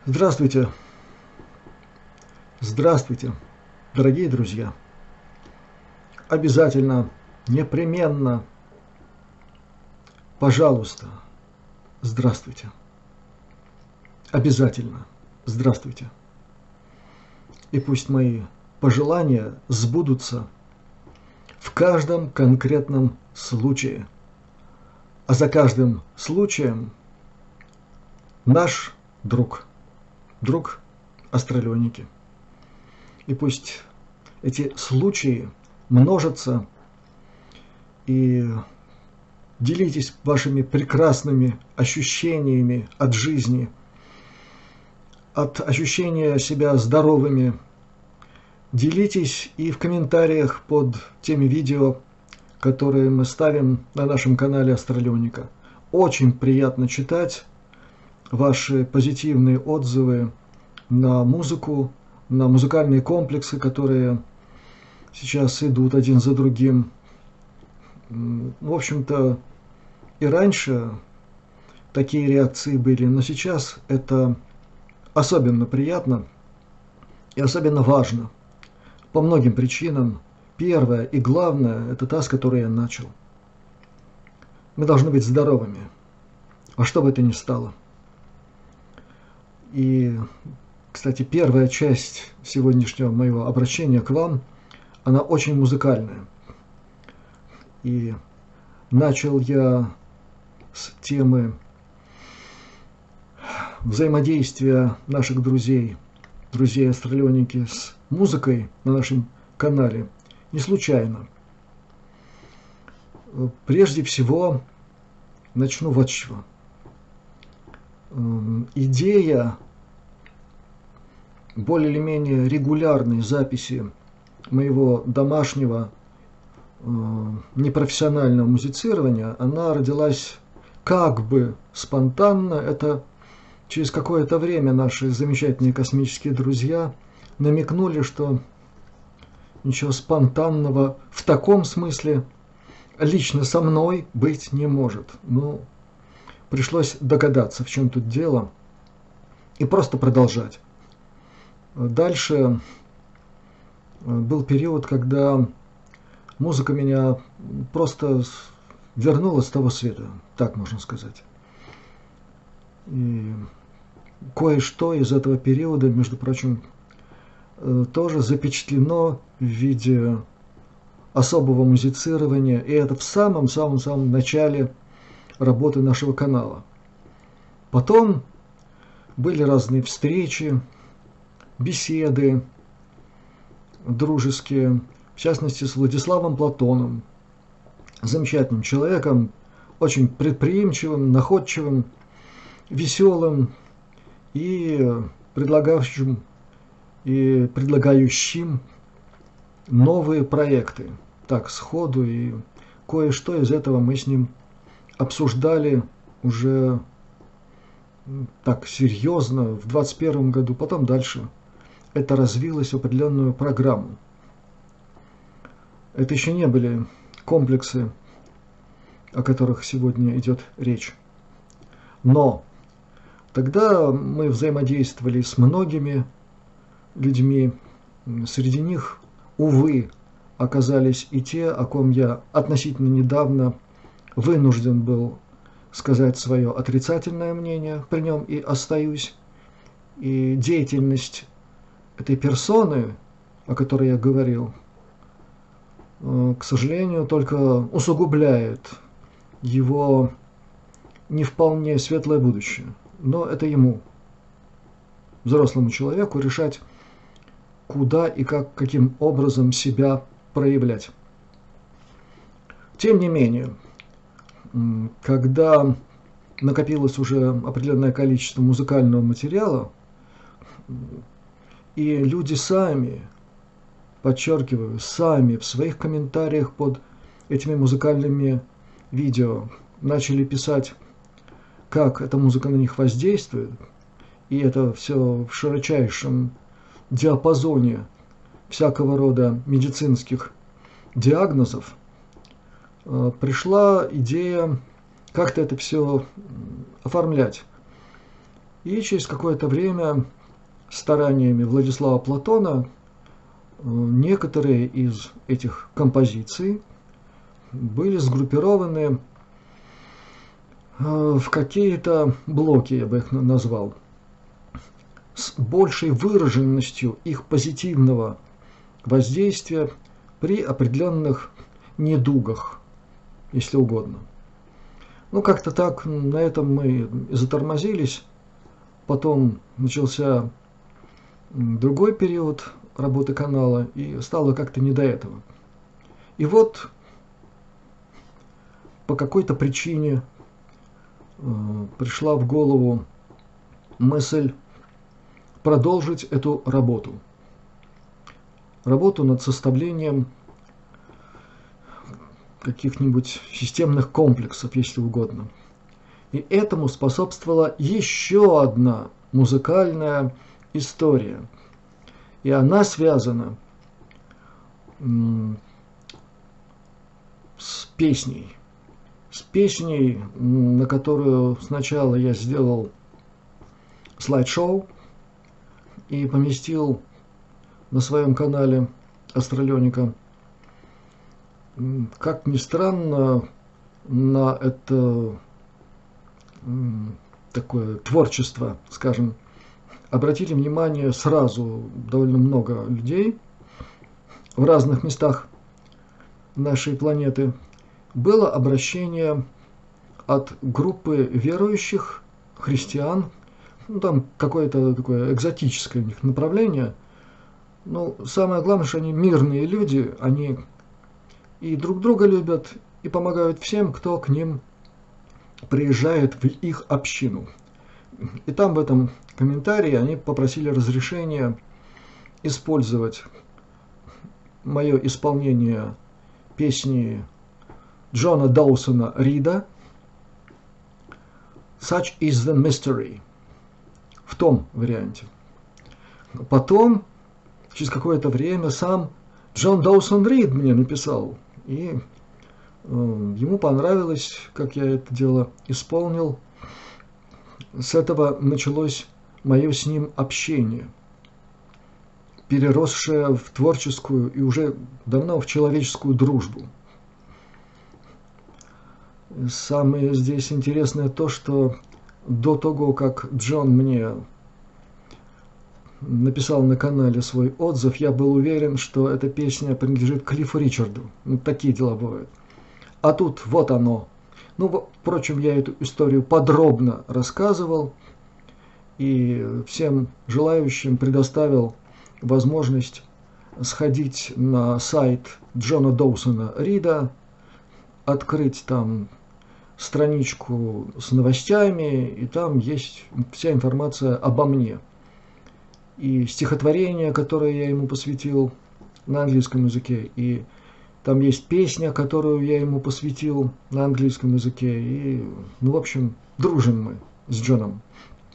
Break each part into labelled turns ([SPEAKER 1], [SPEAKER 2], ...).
[SPEAKER 1] Здравствуйте, здравствуйте, дорогие друзья. Обязательно, непременно, пожалуйста, здравствуйте. Обязательно, здравствуйте. И пусть мои пожелания сбудутся в каждом конкретном случае. А за каждым случаем наш друг астралёники. И пусть эти случаи множатся, и делитесь вашими прекрасными ощущениями от жизни, от ощущения себя здоровыми. Делитесь и в комментариях под теми видео, которые мы ставим на нашем канале Астралёника. Очень приятно читать ваши позитивные отзывы на музыку, на музыкальные комплексы, которые сейчас идут один за другим. В общем-то, и раньше такие реакции были, но сейчас это особенно приятно и особенно важно по многим причинам. Первое и главное – это та, с которой я начал. Мы должны быть здоровыми, во что бы это ни стало. И, кстати, первая часть сегодняшнего моего обращения к вам, она очень музыкальная. И начал я с темы взаимодействия наших друзей Астралёники с музыкой на нашем канале не случайно. Прежде всего, начну вот с чего. Идея более или менее регулярной записи моего домашнего непрофессионального музицирования, она родилась как бы спонтанно. Это через какое-то время наши замечательные космические друзья намекнули, что ничего спонтанного в таком смысле лично со мной быть не может. Ну, пришлось догадаться, в чем тут дело, и просто продолжать. Дальше был период, когда музыка меня просто вернула с того света, так можно сказать. И кое-что из этого периода, между прочим, тоже запечатлено в виде особого музицирования, и это в самом-самом начале работы нашего канала. Потом были разные встречи, беседы дружеские, в частности с Владиславом Платоном, замечательным человеком, очень предприимчивым, находчивым, веселым и предлагающим новые проекты. Так, сходу, и кое-что из этого мы с ним обсуждали уже так серьезно в 2021 году, потом дальше это развилось в определенную программу. Это еще не были комплексы, о которых сегодня идет речь. Но тогда мы взаимодействовали с многими людьми. Среди них, увы, оказались и те, о ком я относительно недавно вынужден был сказать свое отрицательное мнение, при нем и остаюсь. И деятельность этой персоны, о которой я говорил, к сожалению, только усугубляет его не вполне светлое будущее. Но это ему, взрослому человеку, решать, куда и каким образом себя проявлять. Тем не менее, когда накопилось уже определенное количество музыкального материала, и люди сами, подчеркиваю, сами в своих комментариях под этими музыкальными видео начали писать, как эта музыка на них воздействует, и это все в широчайшем диапазоне всякого рода медицинских диагнозов, пришла идея как-то это все оформлять. И через какое-то время стараниями Владислава Платона некоторые из этих композиций были сгруппированы в какие-то блоки, я бы их назвал, с большей выраженностью их позитивного воздействия при определенных недугах, если угодно. Ну, как-то так, на этом мы и затормозились. Потом начался другой период работы канала, и стало как-то не до этого. И вот по какой-то причине пришла в голову мысль продолжить эту работу. Работу над составлением каких-нибудь системных комплексов, если угодно. И этому способствовала еще одна музыкальная история. И она связана с песней. С песней, на которую сначала я сделал слайд-шоу и поместил на своем канале Астралёника. Как ни странно, на это такое творчество, скажем, обратили внимание сразу довольно много людей в разных местах нашей планеты. Было обращение от группы верующих христиан, ну, там какое-то такое экзотическое у них направление. Но самое главное, что они мирные люди, они и друг друга любят, и помогают всем, кто к ним приезжает в их общину. И там в этом комментарии они попросили разрешения использовать мое исполнение песни Джона Доусона Рида «Such is the mystery» в том варианте. Потом, через какое-то время, сам Джон Доусон Рид мне написал, и ему понравилось, как я это дело исполнил. С этого началось мое с ним общение, переросшее в творческую и уже давно в человеческую дружбу. Самое здесь интересное то, что до того, как Джон мне написал на канале свой отзыв, я был уверен, что эта песня принадлежит Клиффу Ричарду. Ну, такие дела бывают. А тут вот оно. Ну, впрочем, я эту историю подробно рассказывал и всем желающим предоставил возможность сходить на сайт Джона Доусона Рида, открыть там страничку с новостями, и там есть вся информация обо мне. И стихотворение, которое я ему посвятил на английском языке, и там есть песня, которую я ему посвятил на английском языке. И, ну, в общем, дружим мы с Джоном.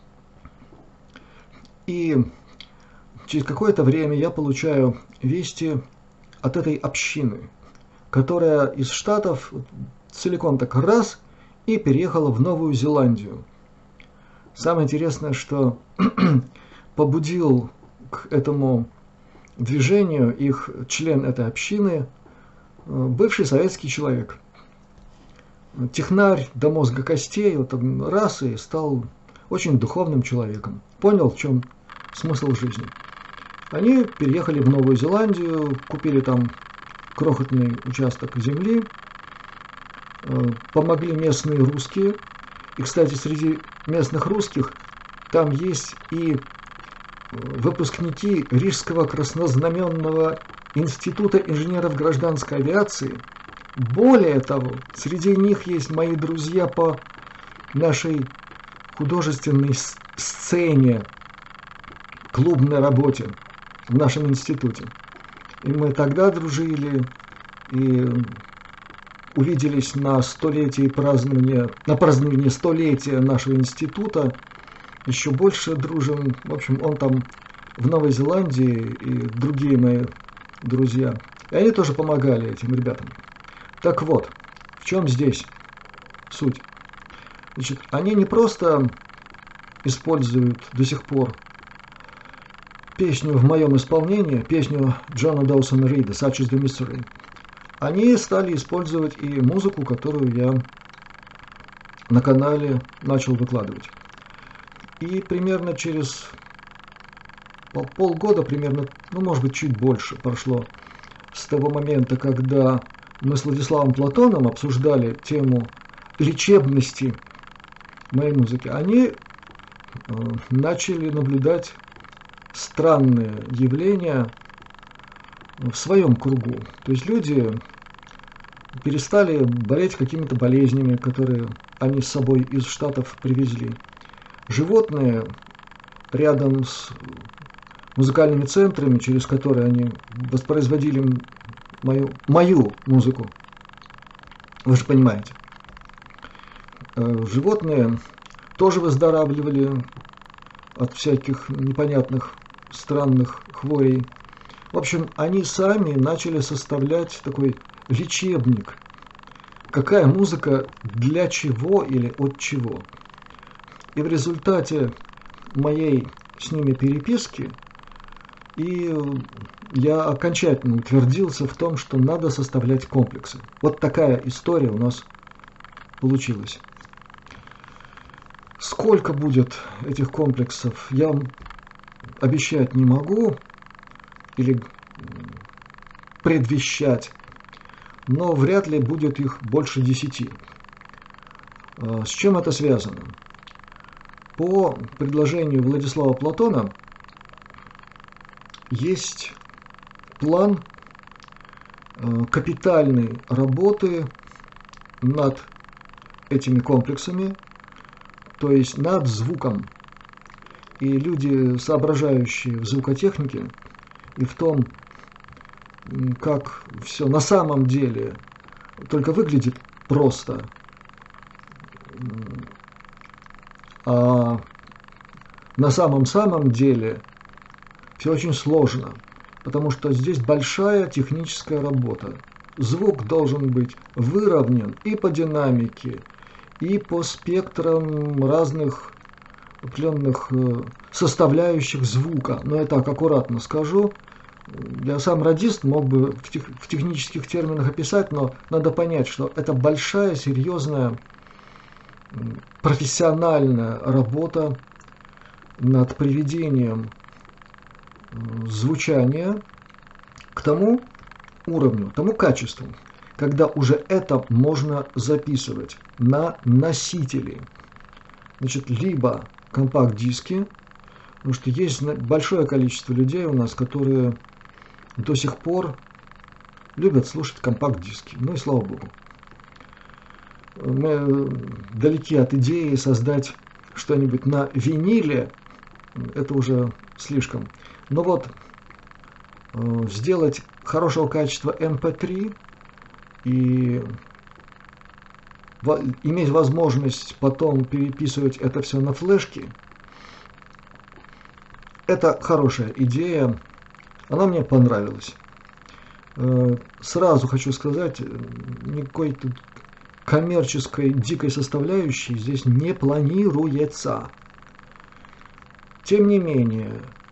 [SPEAKER 1] И через какое-то время я получаю вести от этой общины, которая из Штатов целиком так раз и переехала в Новую Зеландию. Самое интересное, что побудил к этому движению их член этой общины, бывший советский человек. Технарь до мозга костей, вот он раз и стал очень духовным человеком. Понял, в чем смысл жизни. Они переехали в Новую Зеландию, купили там крохотный участок земли, помогли местные русские. И, кстати, среди местных русских там есть и выпускники Рижского краснознаменного института инженеров гражданской авиации. Более того, среди них есть мои друзья по нашей художественной сцене, клубной работе в нашем институте. И мы тогда дружили и увиделись на праздновании столетия нашего института. Еще больше дружим. В общем, он там в Новой Зеландии и другие мои друзья. И они тоже помогали этим ребятам. Так вот, в чем здесь суть? Значит, они не просто используют до сих пор песню в моем исполнении, песню Джона Доусона Рида «Such is the Mystery», они стали использовать и музыку, которую я на канале начал выкладывать. И примерно через полгода, примерно, ну может быть чуть больше прошло с того момента, когда мы с Владиславом Платоном обсуждали тему лечебности моей музыки, они начали наблюдать странные явления в своем кругу. То есть люди перестали болеть какими-то болезнями, которые они с собой из Штатов привезли. Животные рядом с музыкальными центрами, через которые они воспроизводили мою музыку, вы же понимаете, животные тоже выздоравливали от всяких непонятных странных хворей. В общем, они сами начали составлять такой лечебник. Какая музыка для чего или от чего. И в результате моей с ними переписки я окончательно утвердился в том, что надо составлять комплексы. Вот такая история у нас получилась. Сколько будет этих комплексов, я вам обещать не могу или предвещать, но вряд ли будет их больше 10. С чем это связано? По предложению Владислава Платона есть план капитальной работы над этими комплексами, то есть над звуком. И люди, соображающие в звукотехнике и в том, как все на самом деле только выглядит просто, а на самом деле все очень сложно, потому что здесь большая техническая работа. Звук должен быть выровнен и по динамике, и по спектрам разных определенных составляющих звука. Но я так аккуратно скажу. Я сам радист мог бы в технических терминах описать, но надо понять, что это большая, серьезная, профессиональная работа над приведением звучания к тому уровню, тому качеству, когда уже это можно записывать на носители. Значит, либо компакт-диски, потому что есть большое количество людей у нас, которые до сих пор любят слушать компакт-диски. Ну и слава богу. Мы далеки от идеи создать что-нибудь на виниле, это уже слишком. Но вот сделать хорошего качества MP3 и иметь возможность потом переписывать это все на флешки, это хорошая идея, она мне понравилась. Сразу хочу сказать, никакой тут коммерческой дикой составляющей здесь не планируется. Тем не менее,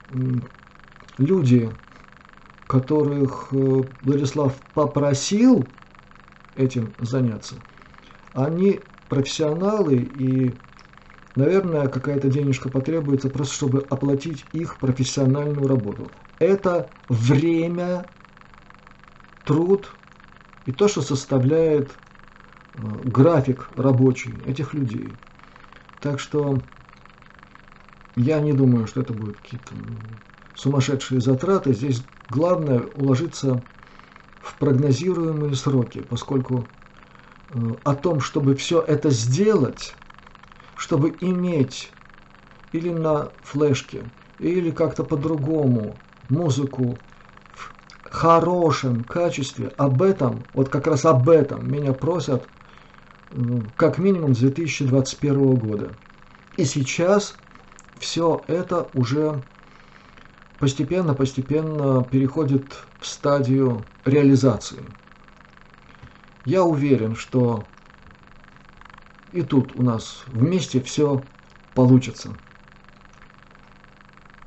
[SPEAKER 1] люди, которых Владислав попросил этим заняться, они профессионалы, и, наверное, какая-то денежка потребуется просто, чтобы оплатить их профессиональную работу. Это время, труд и то, что составляет график рабочий этих людей. Так что я не думаю, что это будут какие-то сумасшедшие затраты. Здесь главное уложиться в прогнозируемые сроки, поскольку о том, чтобы все это сделать, чтобы иметь или на флешке, или как-то по-другому музыку в хорошем качестве, об этом, вот как раз об этом меня просят как минимум с 2021 года. И сейчас все это уже постепенно переходит в стадию реализации. Я уверен, что и тут у нас вместе все получится.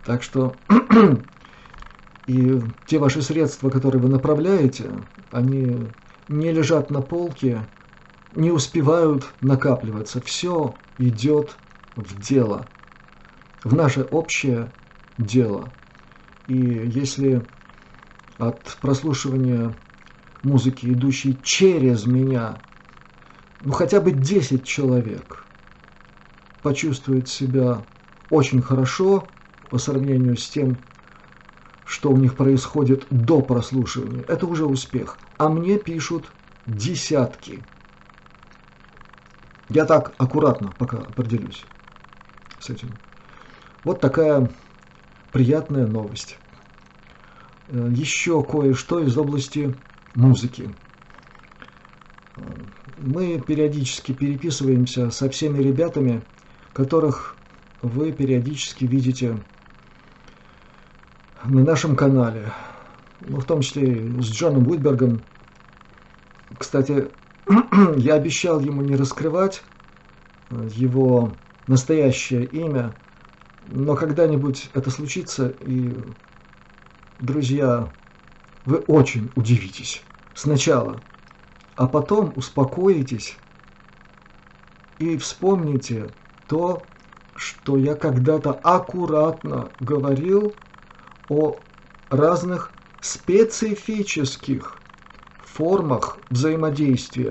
[SPEAKER 1] Так что и те ваши средства, которые вы направляете, они не лежат на полке, не успевают накапливаться. Все идет в дело, в наше общее дело. И если от прослушивания музыки, идущей через меня, ну хотя бы 10 человек почувствует себя очень хорошо по сравнению с тем, что у них происходит до прослушивания, это уже успех. А мне пишут десятки. Я так аккуратно пока определюсь с этим. Вот такая приятная новость. Еще кое-что из области музыки. Мы периодически переписываемся со всеми ребятами, которых вы периодически видите на нашем канале, в том числе и с Джоном Уитбергом. Кстати, я обещал ему не раскрывать его настоящее имя, но когда-нибудь это случится, и, друзья, вы очень удивитесь сначала, а потом успокоитесь и вспомните то, что я когда-то аккуратно говорил о разных специфических формах взаимодействия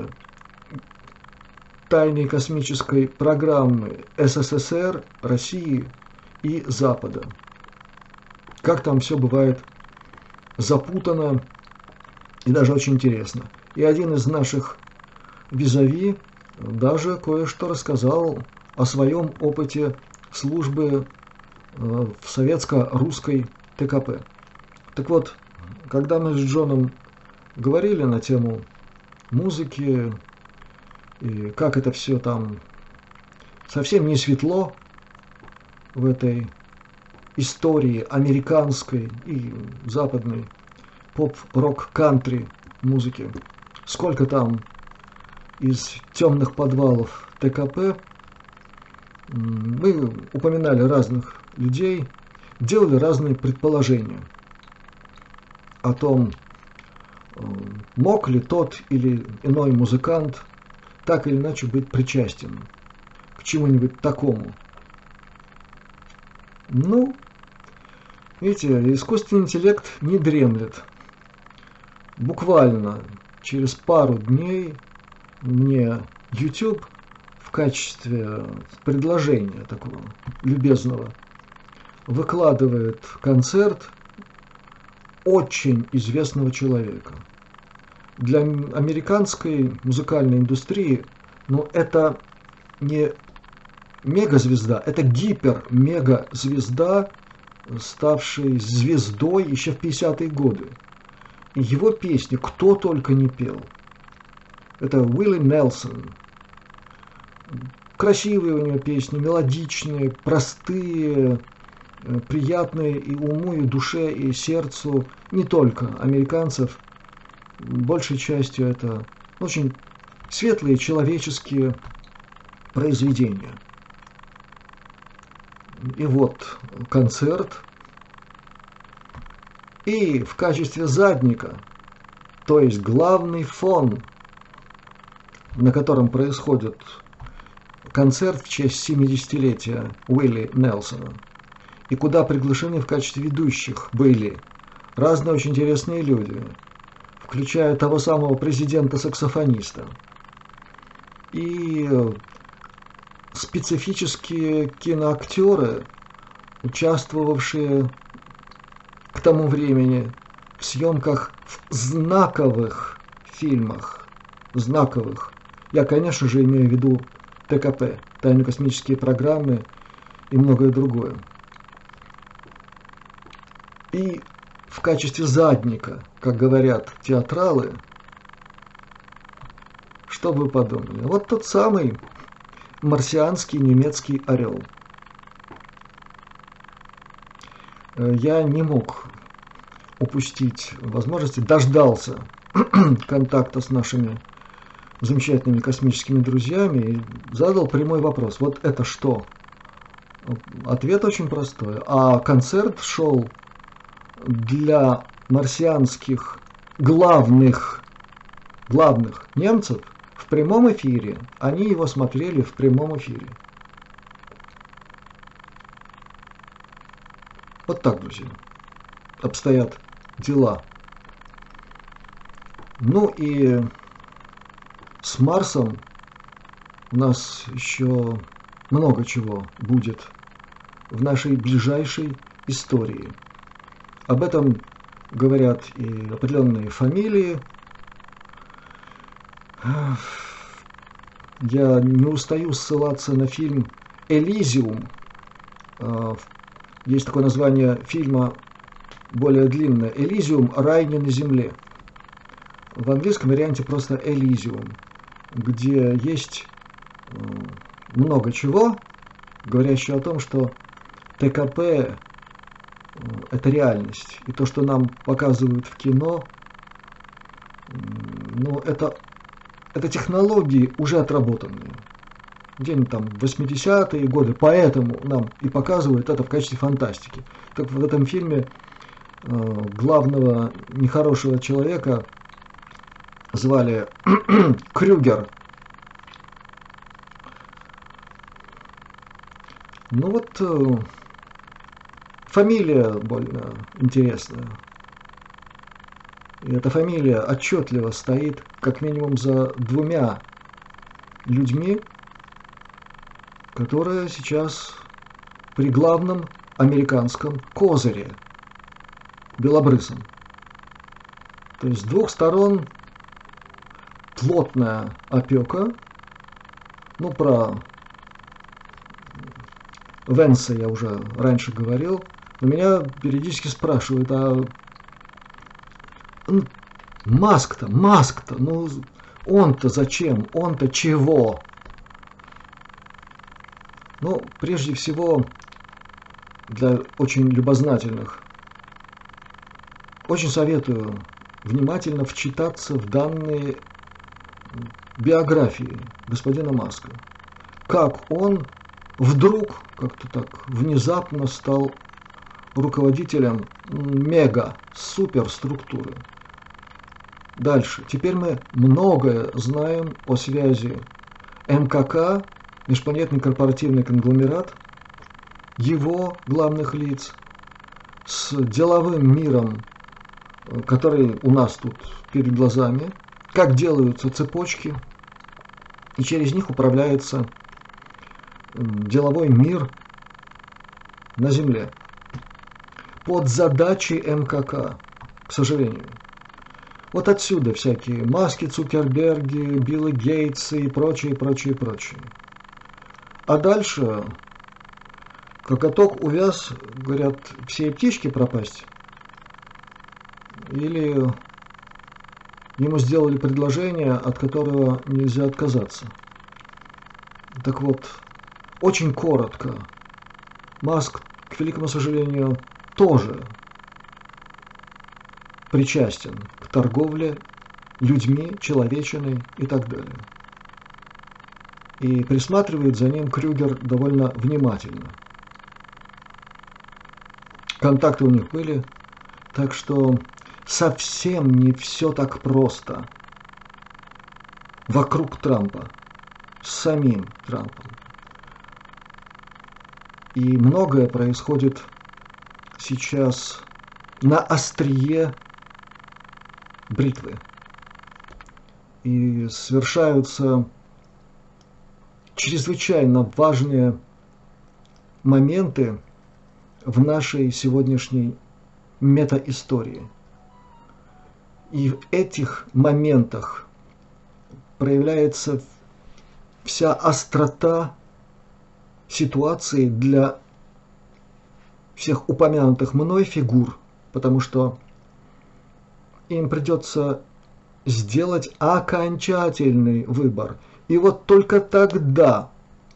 [SPEAKER 1] тайной космической программы СССР, России и Запада. Как там все бывает запутано и даже очень интересно. И один из наших визави даже кое-что рассказал о своем опыте службы в советско-русской ТКП. Так вот, когда мы с Джоном говорили на тему музыки, и как это все там совсем не светло в этой истории американской и западной поп-рок-кантри музыки, сколько там из темных подвалов ТКП, мы упоминали разных людей, делали разные предположения о том, мог ли тот или иной музыкант так или иначе быть причастен к чему-нибудь такому. Ну, видите, искусственный интеллект не дремлет. Буквально через пару дней мне YouTube в качестве предложения такого любезного выкладывает концерт очень известного человека. Для американской музыкальной индустрии, ну, это не мегазвезда, это гипер-мегазвезда, ставшая звездой еще в 50-е годы. И его песни кто только не пел. Это Уилли Нельсон. Красивые у него песни, мелодичные, простые, приятные и уму, и душе, и сердцу не только американцев. Большей частью это очень светлые человеческие произведения. И вот концерт. И в качестве задника, то есть главный фон, на котором происходит концерт в честь 70-летия Уилли Нельсона, и куда приглашены в качестве ведущих были разные очень интересные люди, включая того самого президента-саксофониста, и специфические киноактеры, участвовавшие к тому времени в съемках в знаковых фильмах, знаковых. Я, конечно же, имею в виду ТКП, тайно-космические программы и многое другое. И в качестве задника, как говорят театралы, что вы подумали? Вот тот самый марсианский немецкий орел. Я не мог упустить возможности, дождался контакта с нашими замечательными космическими друзьями и задал прямой вопрос. Вот это что? Ответ очень простой. А концерт шел для марсианских главных немцев в прямом эфире. Они его смотрели в прямом эфире. Вот так, друзья, обстоят дела. Ну и с Марсом у нас еще много чего будет в нашей ближайшей истории. Об этом говорят и определенные фамилии. Я не устаю ссылаться на фильм «Элизиум». Есть такое название фильма, более длинное. «Элизиум. Рай не на земле». В английском варианте просто «Элизиум», где есть много чего, говорящего о том, что ТКП – это реальность. И то, что нам показывают в кино, ну, это технологии уже отработанные. Где-нибудь там 80-е годы, поэтому нам и показывают это в качестве фантастики. Так в этом фильме главного нехорошего человека звали Крюгер. Ну вот, фамилия больно интересная. И эта фамилия отчетливо стоит как минимум за двумя людьми, которые сейчас при главном американском козыре, белобрысом. То есть с двух сторон плотная опека. Ну, про Венса я уже раньше говорил. Но меня периодически спрашивают, а Маск-то, ну он-то зачем, он-то чего? Ну, прежде всего, для очень любознательных, очень советую внимательно вчитаться в данные биографии господина Маска. Как он вдруг, как-то так внезапно стал руководителем мега-суперструктуры. Дальше. Теперь мы многое знаем о связи МКК, межпланетный корпоративный конгломерат, его главных лиц, с деловым миром, который у нас тут перед глазами, как делаются цепочки, и через них управляется деловой мир на Земле. Под задачи МКК, к сожалению. Вот отсюда всякие Маски, Цукерберги, Билл Гейтсы и прочее, прочее, прочее. А дальше, как каток увяз, говорят, все птички пропасть. Или ему сделали предложение, от которого нельзя отказаться. Так вот, очень коротко. Маск, к великому сожалению, тоже причастен к торговле людьми, человечиной и так далее. И присматривает за ним Крюгер довольно внимательно. Контакты у них были, так что совсем не все так просто вокруг Трампа, с самим Трампом. И многое происходит сейчас на острие бритвы. И совершаются чрезвычайно важные моменты в нашей сегодняшней метаистории. И в этих моментах проявляется вся острота ситуации для всех упомянутых мной фигур, потому что им придется сделать окончательный выбор. И вот только тогда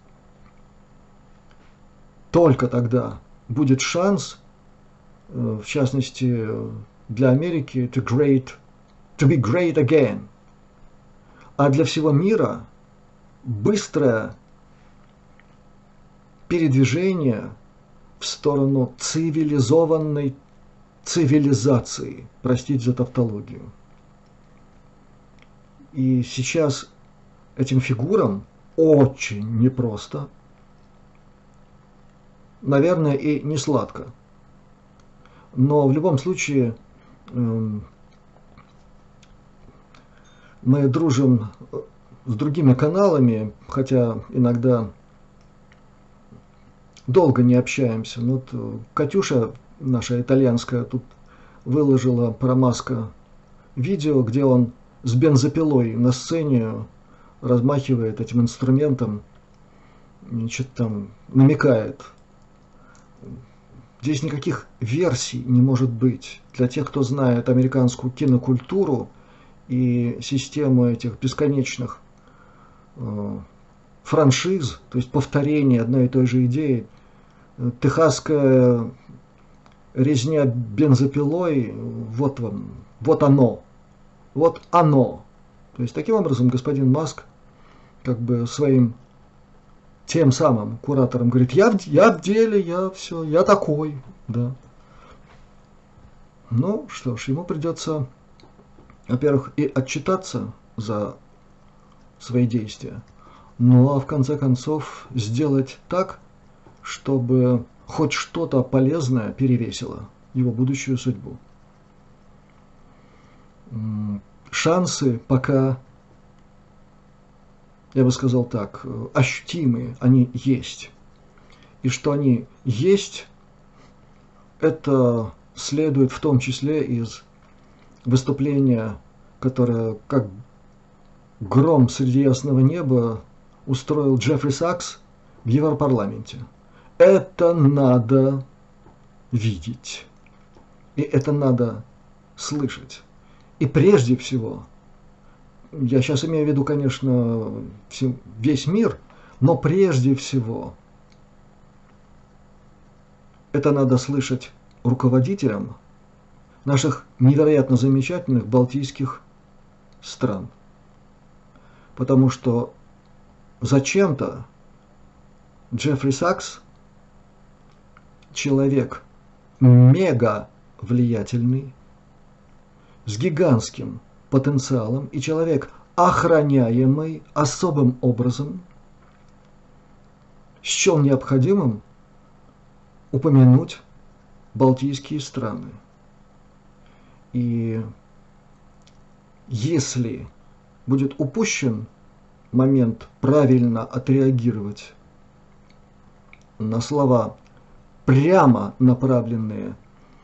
[SPEAKER 1] будет шанс, в частности для Америки, to be great again. А для всего мира быстрое передвижение в сторону цивилизованной цивилизации, простите за тавтологию. И сейчас этим фигурам очень непросто, наверное, и не сладко. Но в любом случае мы дружим с другими каналами, хотя иногда долго не общаемся. Вот Катюша, наша итальянская, тут выложила про Маска видео, где он с бензопилой на сцене размахивает этим инструментом, что-то там намекает. Здесь никаких версий не может быть. Для тех, кто знает американскую кинокультуру и систему этих бесконечных франшиз, то есть повторение одной и той же идеи, техасская резня бензопилой, вот вам, вот оно. Вот оно. То есть таким образом господин Маск как бы своим тем самым куратором говорит, я в деле, я все, я такой, да. Ну что ж, ему придется, во-первых, и отчитаться за свои действия, ну а в конце концов сделать так, чтобы хоть что-то полезное перевесило его будущую судьбу. Шансы пока, я бы сказал так, ощутимые, они есть. И что они есть, это следует в том числе из выступления, которое как гром среди ясного неба устроил Джеффри Сакс в Европарламенте. Это надо видеть. И это надо слышать. И прежде всего, я сейчас имею в виду, конечно, весь мир, но прежде всего это надо слышать руководителям наших невероятно замечательных балтийских стран. Потому что зачем-то Джеффри Сакс, человек мега влиятельный, с гигантским потенциалом и человек, охраняемый особым образом, счел необходимым упомянуть балтийские страны. И если будет упущен момент правильно отреагировать на слова, прямо направленные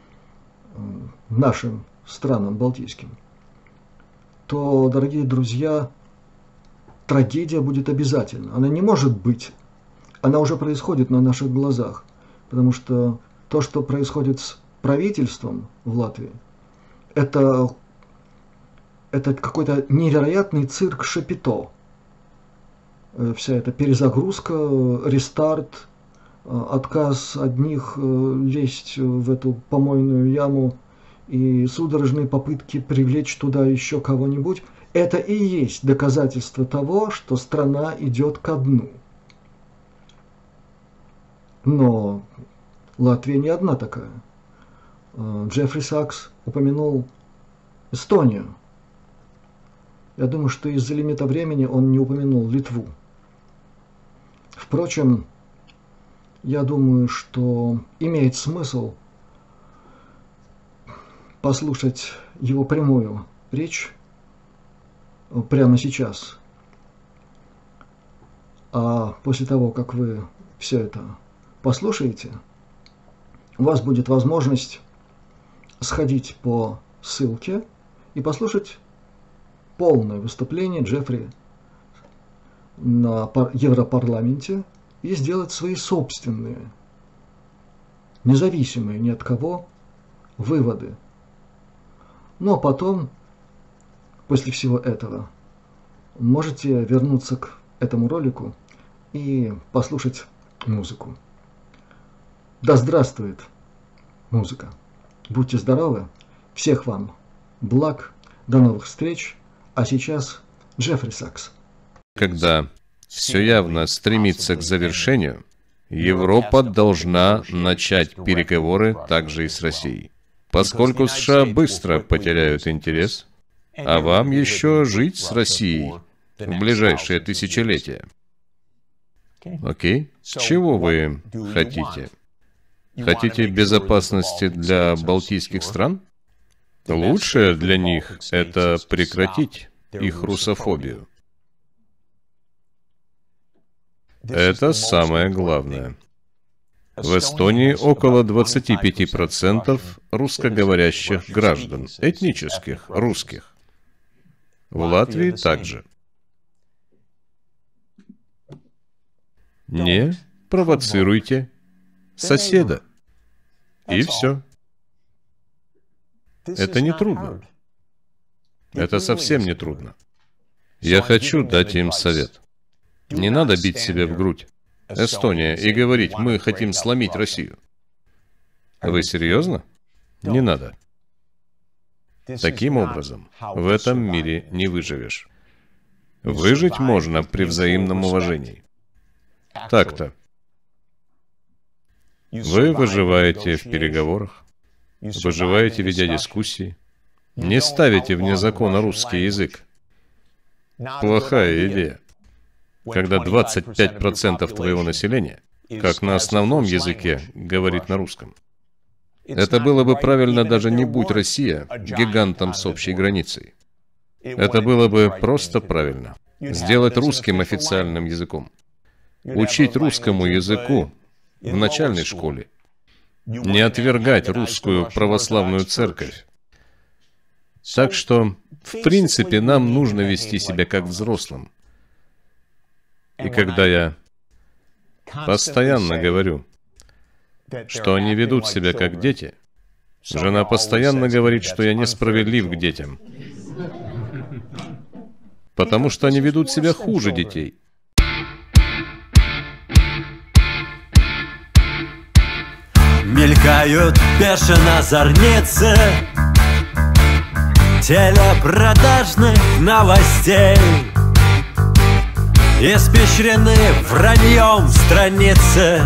[SPEAKER 1] нашим странам балтийским, то, дорогие друзья, трагедия будет обязательно. Она не может быть. Она уже происходит на наших глазах. Потому что то, что происходит с правительством в Латвии, это какой-то невероятный цирк Шапито. Вся эта перезагрузка, рестарт, отказ одних лезть в эту помойную яму и судорожные попытки привлечь туда еще кого-нибудь, это и есть доказательство того, что страна идет ко дну. Но Латвия не одна такая. Джеффри Сакс упомянул Эстонию. Я думаю, что из-за лимита времени он не упомянул Литву. Впрочем, я думаю, что имеет смысл послушать его прямую речь прямо сейчас. А после того, как вы все это послушаете, у вас будет возможность сходить по ссылке и послушать полное выступление Джеффри на Европарламенте и сделать свои собственные, независимые ни от кого, выводы. Но потом, после всего этого, можете вернуться к этому ролику и послушать музыку. Да здравствует музыка! Будьте здоровы! Всех вам благ! До новых встреч! А сейчас Джеффри Сакс.
[SPEAKER 2] Когда все явно стремится к завершению, Европа должна начать переговоры также и с Россией, поскольку США быстро потеряют интерес, а вам еще жить с Россией в ближайшее тысячелетие. Окей? Чего вы хотите? Хотите безопасности для балтийских стран? Лучшее для них — это прекратить их русофобию. Это самое главное. В Эстонии около 25% русскоговорящих граждан, этнических, русских. В Латвии также. Не провоцируйте соседа. И все. Это не трудно. Это совсем не трудно. Я хочу дать им совет. Не надо бить себя в грудь, Эстония, и говорить: мы хотим сломить Россию. Вы серьезно? Не надо. Таким образом, в этом мире не выживешь. Выжить можно при взаимном уважении. Так-то. Вы выживаете в переговорах, выживаете, ведя дискуссии, не ставите вне закона русский язык. Плохая идея. Когда 25% твоего населения, как на основном языке, говорит на русском. Это было бы правильно, даже не будь Россия гигантом с общей границей. Это было бы просто правильно. Сделать русским официальным языком. Учить русскому языку в начальной школе. Не отвергать русскую православную церковь. Так что, в принципе, нам нужно вести себя как взрослым. И когда я постоянно говорю, что они ведут себя как дети, жена постоянно говорит, что я несправедлив к детям. Потому что они ведут себя хуже детей.
[SPEAKER 3] Мелькают бешено зорницы телепродажных новостей, испещрены враньем страницы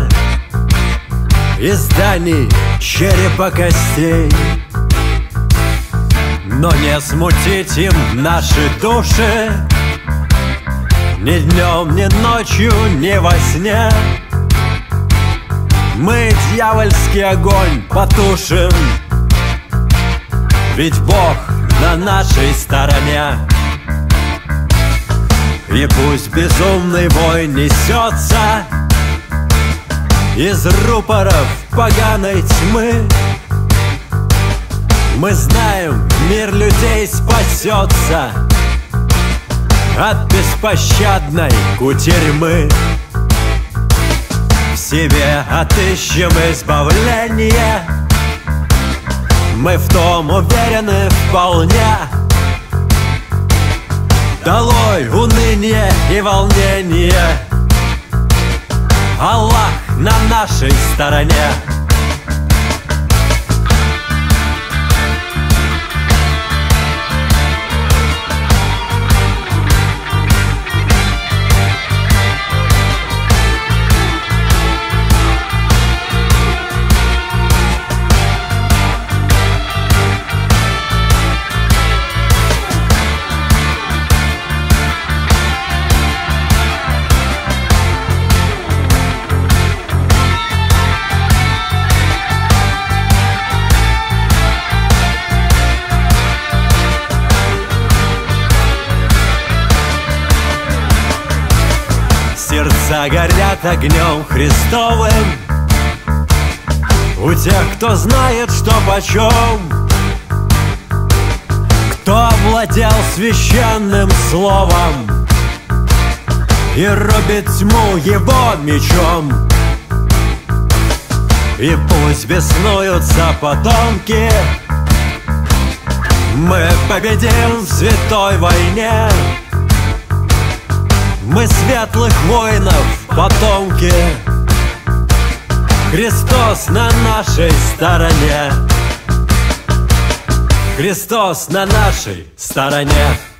[SPEAKER 3] изданий черепа костей. Но не смутить им наши души ни днем, ни ночью, ни во сне. Мы дьявольский огонь потушим, ведь Бог на нашей стороне. И пусть безумный вой несется из рупоров поганой тьмы, мы знаем, мир людей спасется от беспощадной кутерьмы. В себе отыщем избавление, мы в том уверены вполне. Долой уныние и волнение, Аллах на нашей стороне. Сердца горят огнем Христовым у тех, кто знает, что почем, кто овладел священным словом и рубит тьму его мечом. И пусть беснуются потомки, мы победим в святой войне. Мы светлых воинов, потомки, Христос на нашей стороне. Христос на нашей стороне.